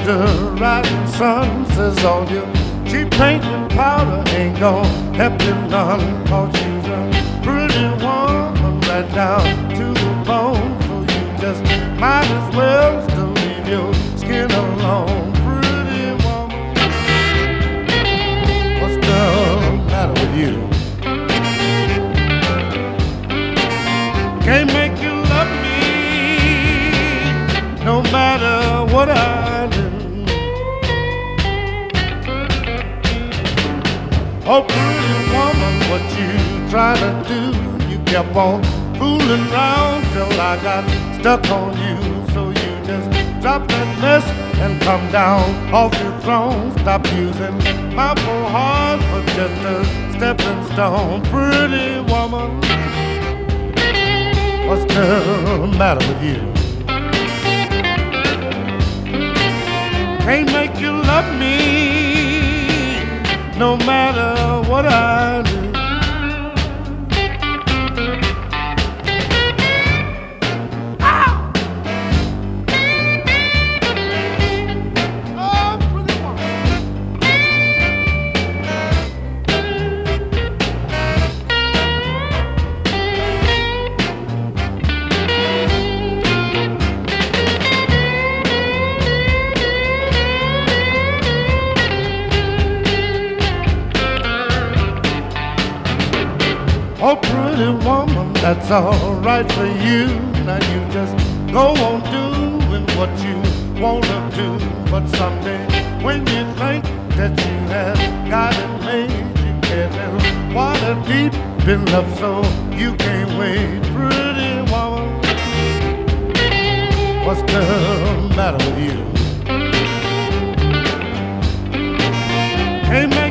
the rising sun says all your cheap paint and powder ain't gonna help you none. Cause you's a pretty woman right down to the bone. So you just might as well still leave your skin alone. Pretty woman, what's the matter with you? Can't make you love me no matter what I do. Oh, pretty woman, what you trying to do? You kept on fooling around till I got stuck on you. So you just drop that mess and come down off your throne. Stop using my poor heart for just a stepping stone. Pretty woman, what's the matter with you? Can't make you love me no matter what I do. Ah! Oh, pretty woman. Oh, pretty woman, that's all right for you. Now you just go on doing what you wanna do. But someday, when you think that you have got it made, you get in water deep in love, so you can't wait. Pretty woman, what's the matter with you? Can't make